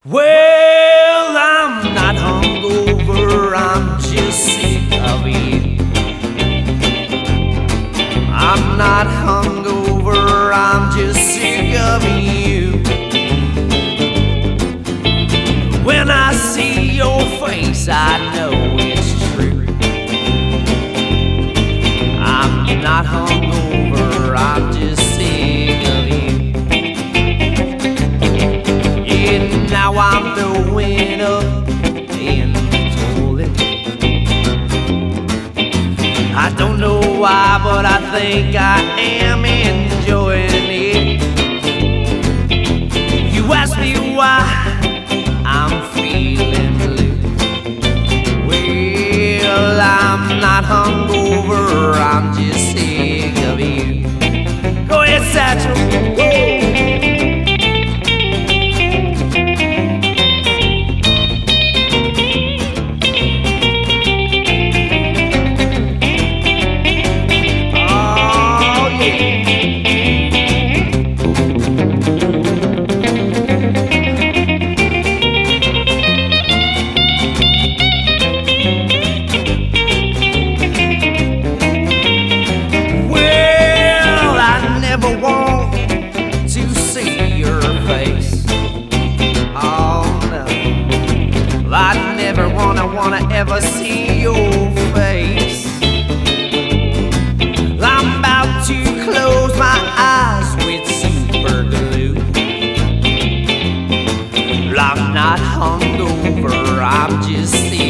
Well, I'm not hungover, I'm just sick of you. I'm not hungover, I'm just sick of you. When I see your face, I know it's true. I'm not hungover, I'm just sick of you. Yeah, now I'm throwing up in the toilet. I don't know why, but I think I am enjoying it. You ask me why I'm feeling blue. Well, I'm not hungover, I'm just sick of you. Go ahead, Satchel. Woo! Wanna ever see your face. I'm about to close my eyes with super glue. I'm not hungover, I'm just